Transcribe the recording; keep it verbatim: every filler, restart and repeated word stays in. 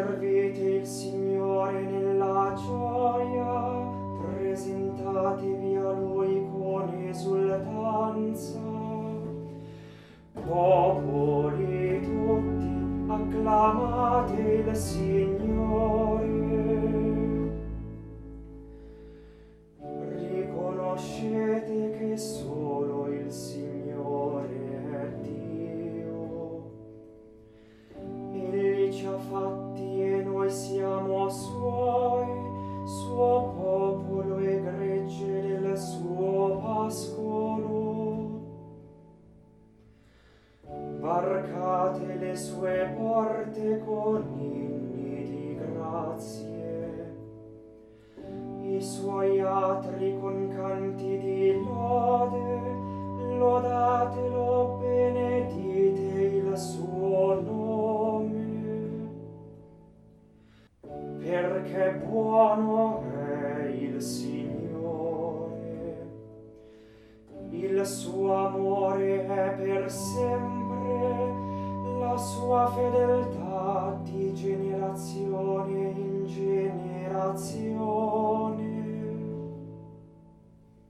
Servite il Signore nella gioia, presentatevi a Lui con esultanza. Popoli tutti, acclamate il Signore. Riconoscete che solo il Signore è Dio. Egli ci ha fatti e noi siamo Suoi, Suo popolo e gregge del Suo pascolo. Varcate le Sue porte con inni di grazie, i Suoi atri con canti di lode, lodatelo, benedite il Suo nome. Perché buono è il Signore, il Suo amore è per sempre, la Sua fedeltà di generazione in generazione.